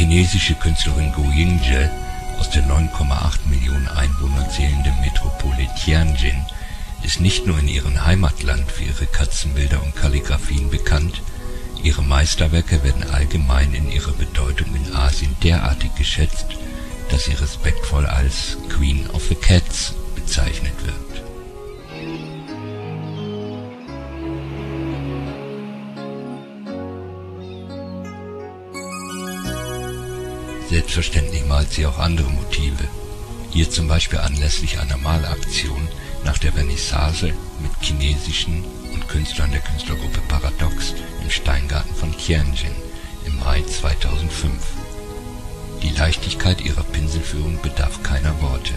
chinesische Künstlerin Gu Yingzhe aus der 9,8 Millionen Einwohner zählenden Metropole Tianjin ist nicht nur in ihrem Heimatland für ihre Katzenbilder und Kalligraphien bekannt, ihre Meisterwerke werden allgemein in ihrer Bedeutung in Asien derartig geschätzt, dass sie respektvoll als Queen of the Cats bezeichnet wird. Selbstverständlich malt sie auch andere Motive, hier zum Beispiel anlässlich einer Malaktion nach der Vernissage mit chinesischen und Künstlern der Künstlergruppe Paradox im Steingarten von Tianjin im Mai 2005. Die Leichtigkeit ihrer Pinselführung bedarf keiner Worte.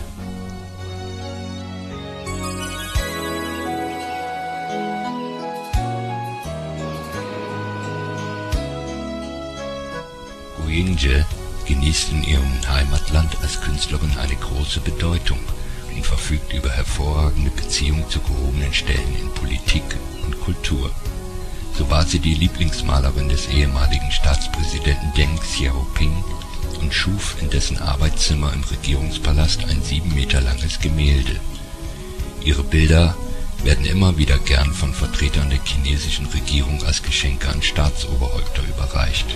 Gu Yingzhe genießt in ihrem Heimatland als Künstlerin eine große Bedeutung und verfügt über hervorragende Beziehungen zu gehobenen Stellen in Politik und Kultur. So war sie die Lieblingsmalerin des ehemaligen Staatspräsidenten Deng Xiaoping und schuf in dessen Arbeitszimmer im Regierungspalast ein 7 Meter langes Gemälde. Ihre Bilder werden immer wieder gern von Vertretern der chinesischen Regierung als Geschenke an Staatsoberhäupter überreicht.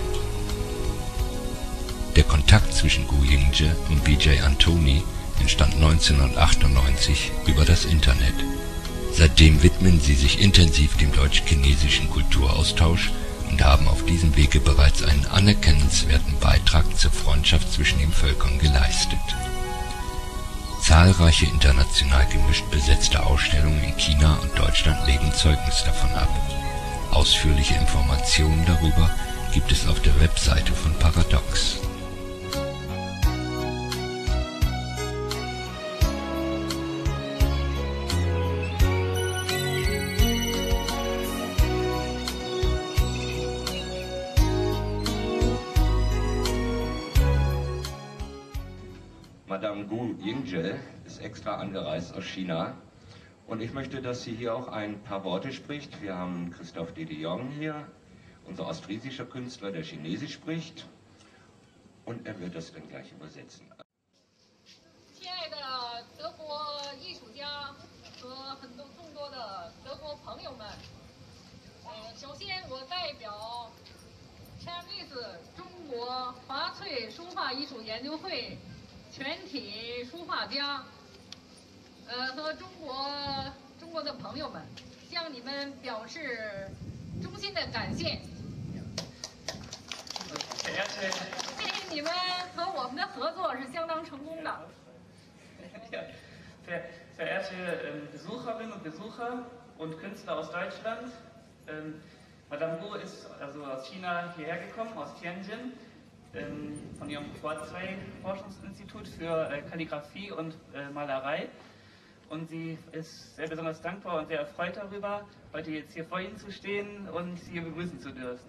Der Kontakt zwischen Gu Yingzhe und Vijay Antony entstand 1998 über das Internet. Seitdem widmen sie sich intensiv dem deutsch-chinesischen Kulturaustausch und haben auf diesem Wege bereits einen anerkennenswerten Beitrag zur Freundschaft zwischen den Völkern geleistet. Zahlreiche international gemischt besetzte Ausstellungen in China und Deutschland legen Zeugnis davon ab. Ausführliche Informationen darüber gibt es auf der Webseite von Paradox. Madame Gu Yingzhe ist extra angereist aus China und ich möchte, dass sie hier auch ein paar Worte spricht. Wir haben Christoph de Jong hier, unser ostfriesischer Künstler, der Chinesisch spricht, und er wird das dann gleich übersetzen. 亲爱的德国艺术家和众多的德国朋友们，首先我代表 Chinese 中国华粹书画艺术研究会 全体书画家，和中国的朋友们，向你们表示衷心的感谢。谢谢你们和我们的合作是相当成功的。 Verehrte Besucherinnen und Besucher und Künstler aus Deutschland, Madame Gu ist also aus China hierher gekommen, aus Tianjin. Von ihrem Forschungsinstitut für Kalligraphie und Malerei. Und sie ist sehr besonders dankbar und sehr erfreut darüber, heute jetzt hier vor Ihnen zu stehen und Sie hier begrüßen zu dürfen.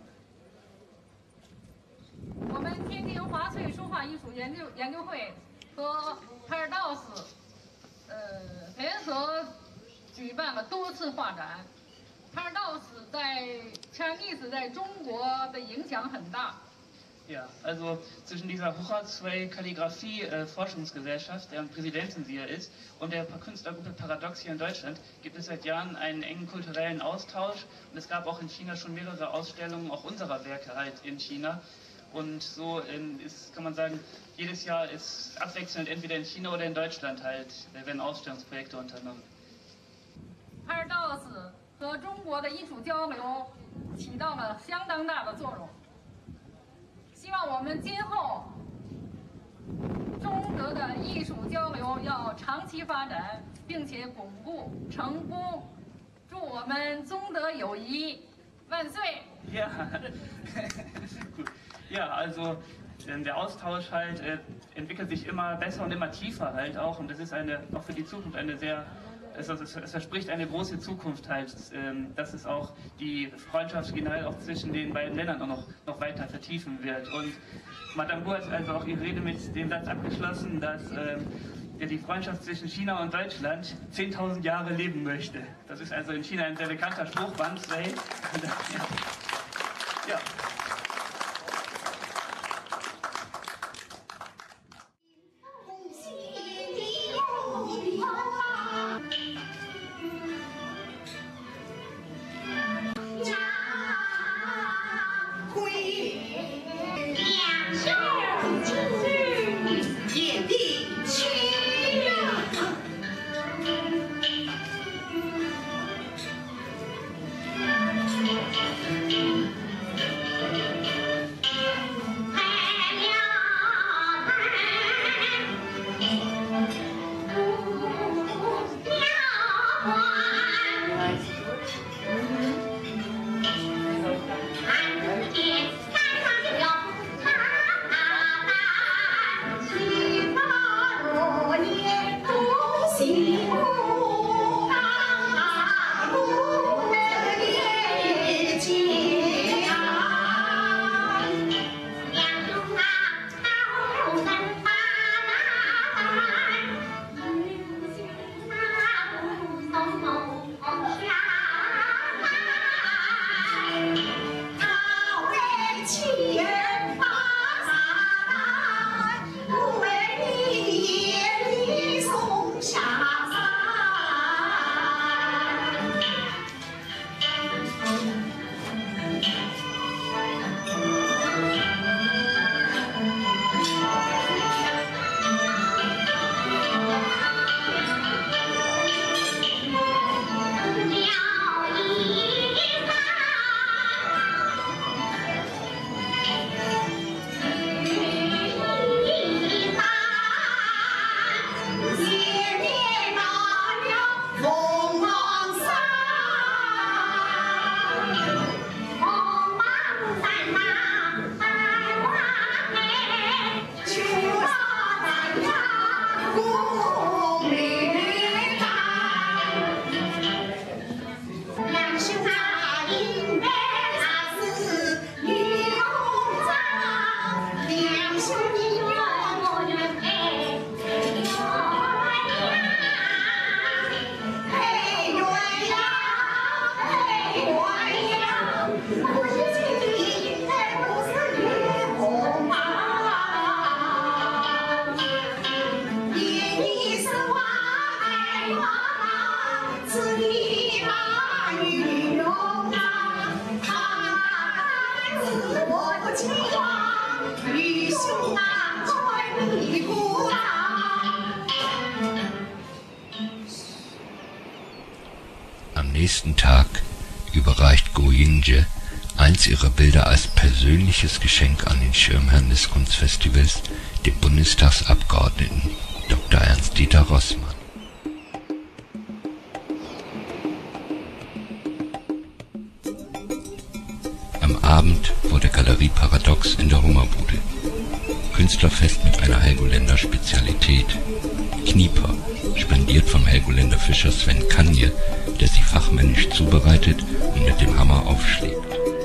我们天津华粹书画艺术研究会和 Paradox 联合举办了多次画展。Paradox 在 Chinese 在中国的影响很大。 Ja, also zwischen dieser Hochhaus-2 Kalligraphie-Forschungsgesellschaft, deren Präsidentin sie ja ist, und der Künstlergruppe Paradox hier in Deutschland gibt es seit Jahren einen engen kulturellen Austausch. Und es gab auch in China schon mehrere Ausstellungen, auch unserer Werke halt in China. Und so kann man sagen, jedes Jahr ist abwechselnd entweder in China oder in Deutschland halt, werden Ausstellungsprojekte unternommen. Paradox 和中国的艺术交流起到了相当大的作用。 希望我们今后中德的艺术交流要长期发展，并且巩固成功。祝我们中德友谊万岁！ Ja, gut. Ja, also der Austausch halt entwickelt sich immer besser und immer tiefer halt auch, und das ist auch für die Zukunft eine sehr es verspricht eine große Zukunft halt, dass es auch die Freundschaft generell auch zwischen den beiden Ländern auch noch weiter vertiefen wird. Und Madame Gu hat also auch ihre Rede mit dem Satz abgeschlossen, dass die Freundschaft zwischen China und Deutschland 10.000 Jahre leben möchte. Das ist also in China ein sehr bekannter Spruch, Wan Sei. Ja. Am nächsten Tag überreicht Go Ying-je eins ihrer Bilder als persönliches Geschenk an den Schirmherrn des Kunstfestivals, dem Bundestagsabgeordneten Dr. Ernst-Dieter Roßmann. Am Abend vor der Galerie Paradox in der Hummerbude. Künstlerfest mit einer Helgoländer Spezialität. Knieper, spendiert vom Helgoländer Fischer Sven Kanje, der sie fachmännisch zubereitet und mit dem Hammer aufschlägt.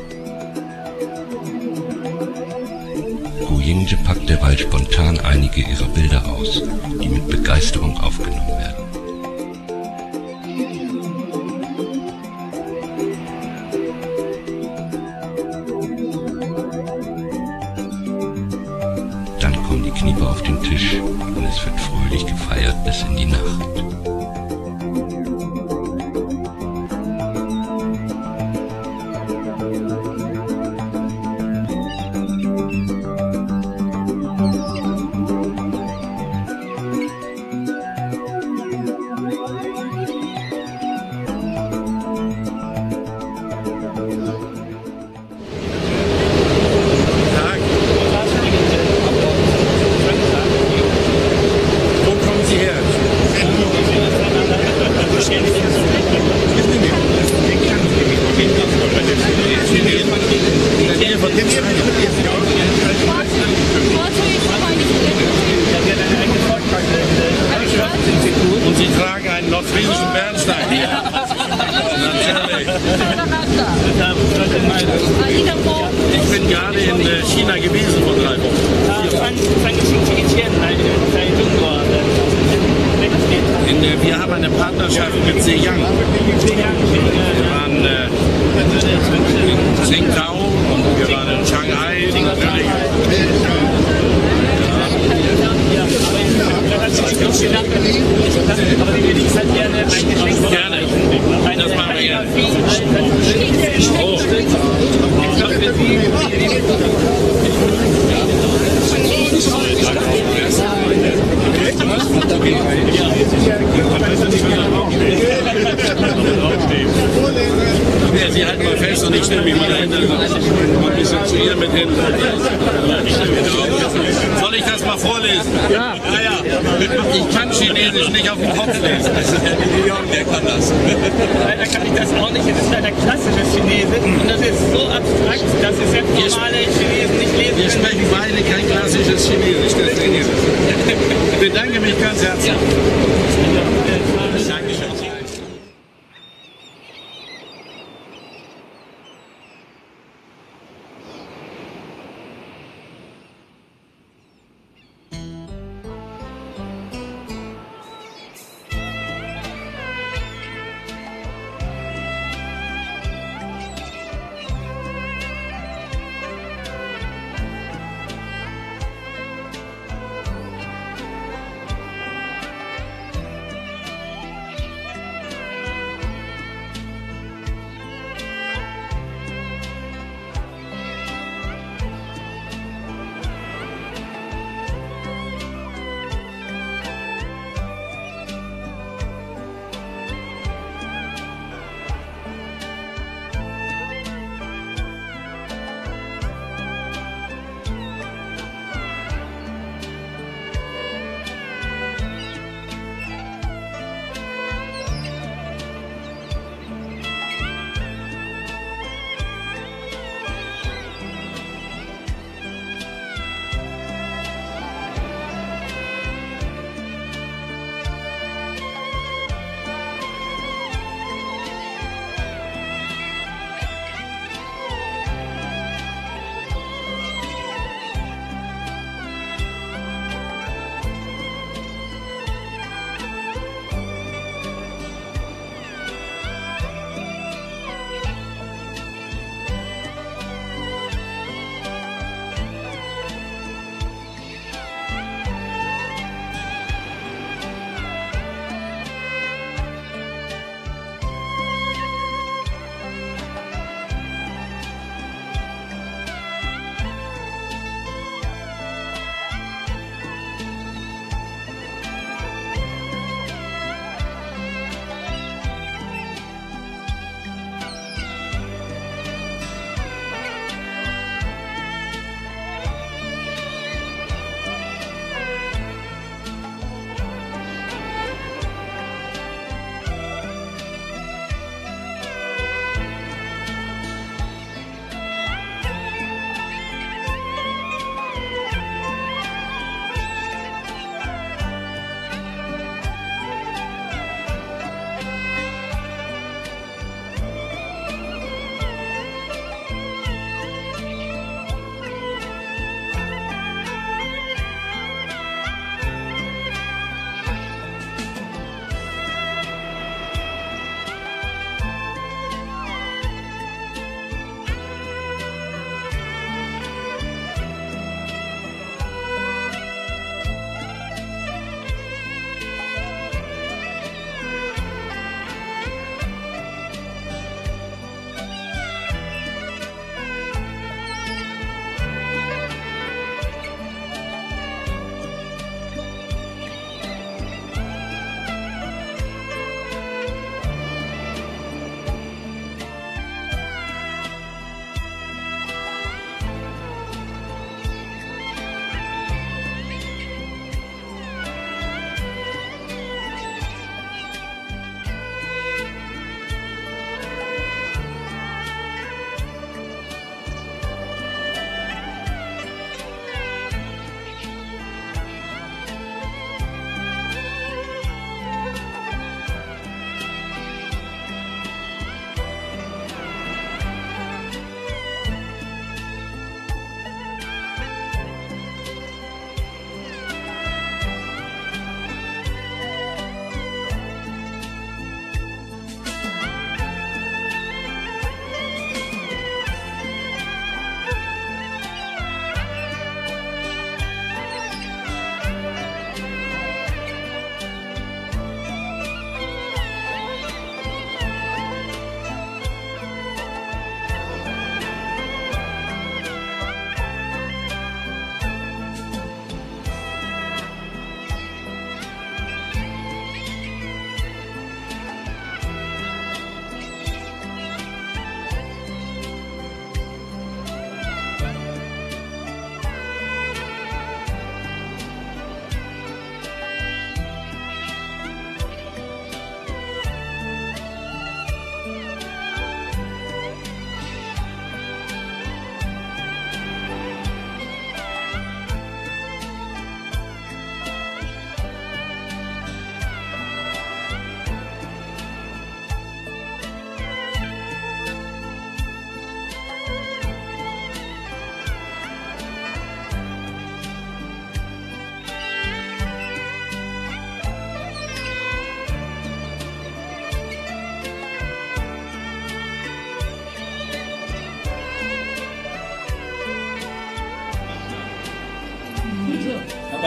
Go Ying-je packt derweil spontan einige ihrer Bilder aus, die mit Begeisterung aufgenommen werden. Dann kommen die Knieper auf den Tisch und es wird fröhlich gefeiert bis in die Nacht. Und Sie tragen einen nordfriesischen Bernstein hier. Natürlich. Ich bin gerade in China gewesen vor 3 Wochen. Wir haben eine Partnerschaft mit Zhejiang. Wir waren in Tsingtao und wir waren in Shanghai. Gerne. Das machen wir gerne. Oh. Ja, Sie halten mal fest und ich stelle mich mal dahinter. Ein bisschen zu ihr mit hin. Soll ich das mal vorlesen? Ja. Ich kann Chinesisch nicht auf den Kopf lesen. Der kann das. Leider kann ich das auch nicht. Es ist leider klassisches Chinesisch und das ist so abstrakt, dass es selbst normale Chinesen nicht lesen. Wir sprechen beide kein klassisches Chinesisch. Ich bedanke mich ganz herzlich. Dankeschön.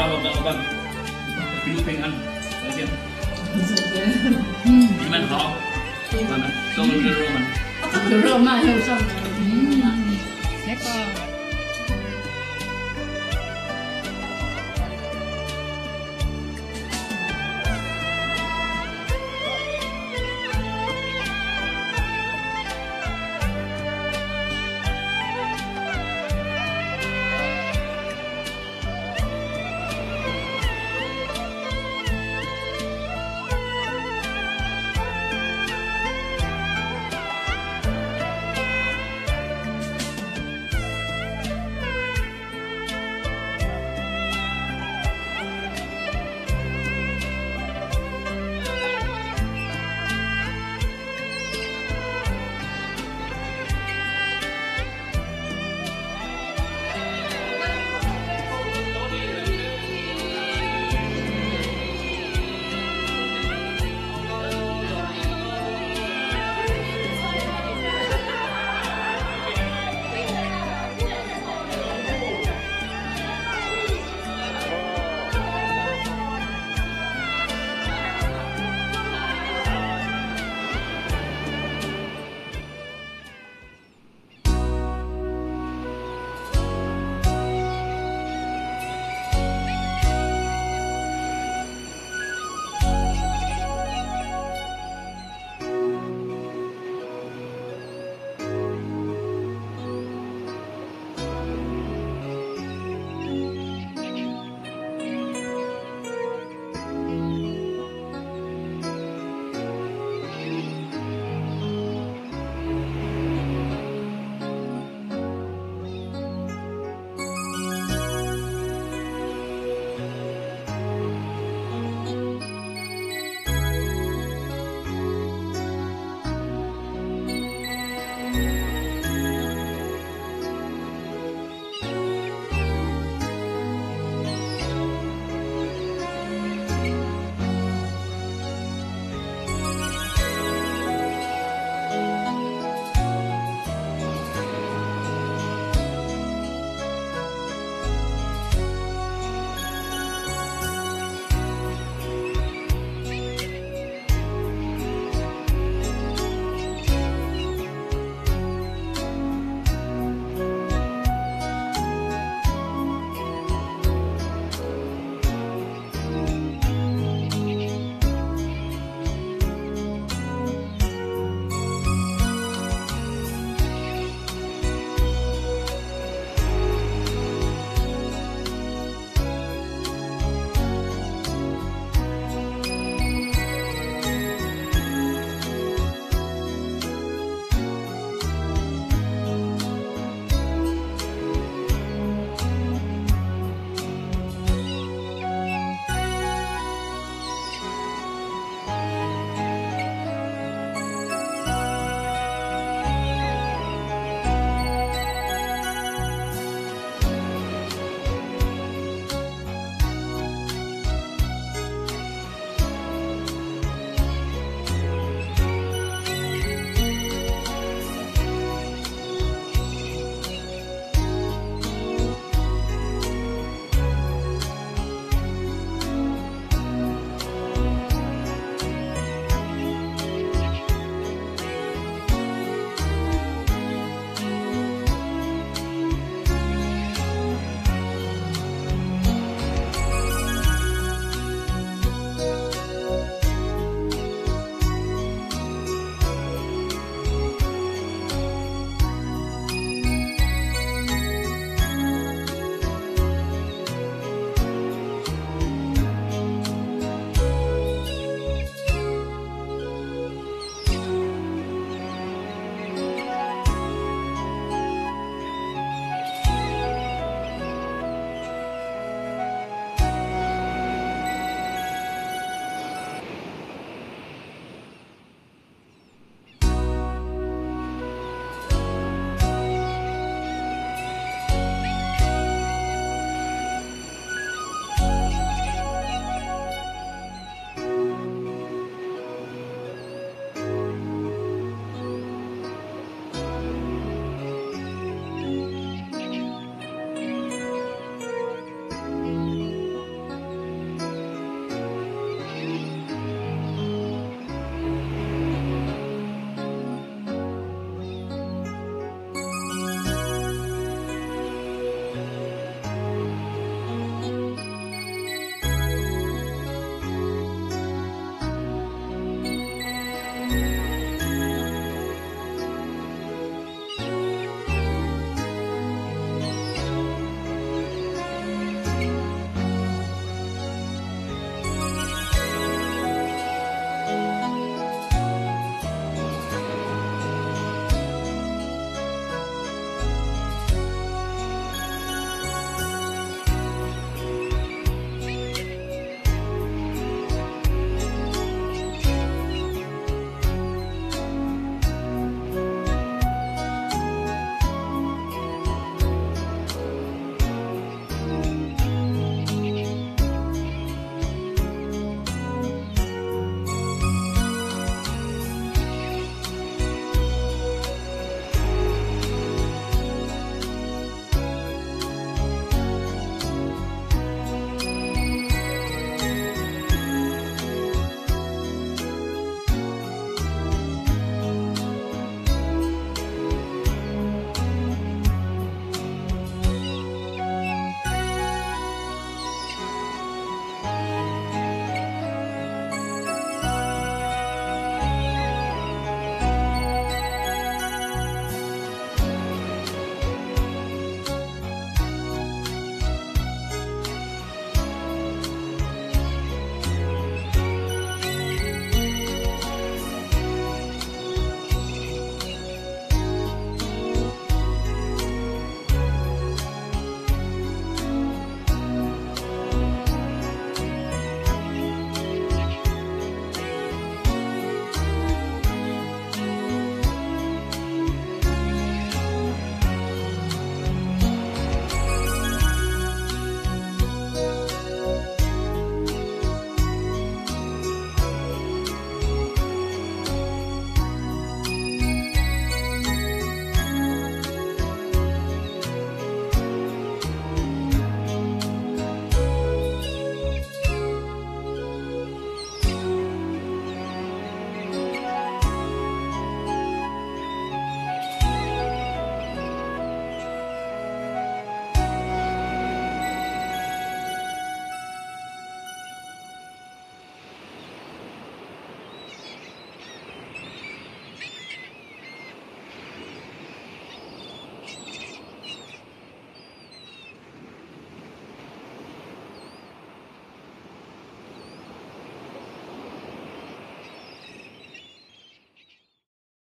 aber Blut fängt an. Wie man auch. So, so, so, so. 有肉嘛，还有上面。 lecker.